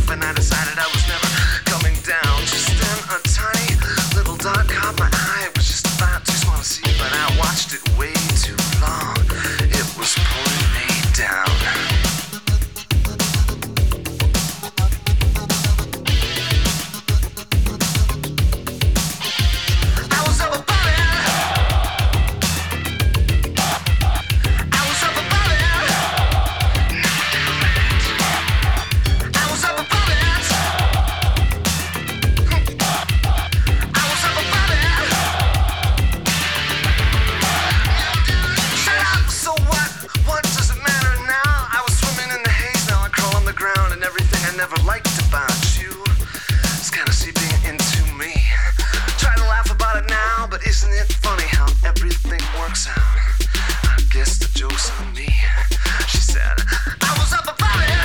life, and I decided I was never coming down. Just then a tiny little dot caught my eye. It was just about too small to see, but I watched it way too long. It was pulling me down. Never liked about you. It's kinda seeping into me. Try to laugh about it now, but isn't it funny how everything works out? I guess the joke's on me. She said, I was up above it.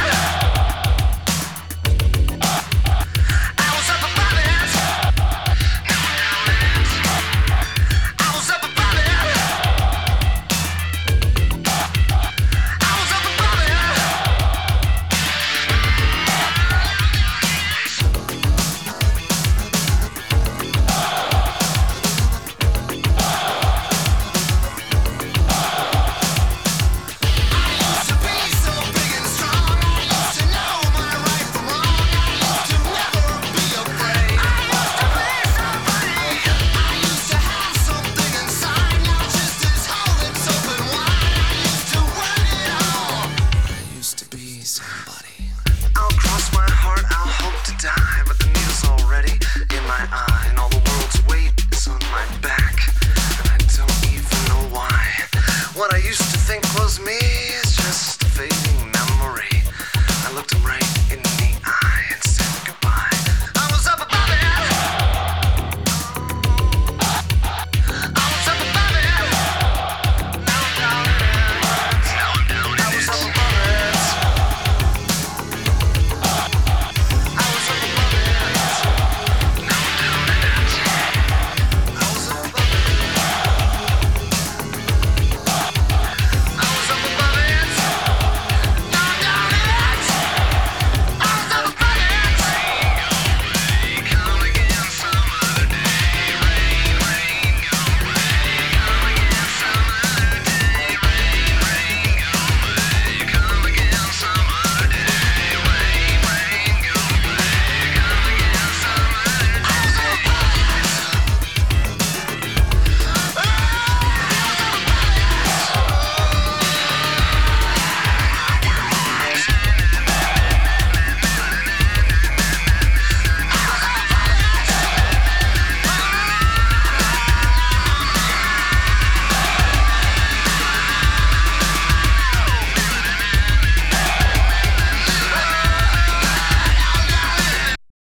I was up above it. Now I know it. I was up above it. I was up above it. Somebody. I'll cross my heart, I'll hope to die, but the needle's already in my eye.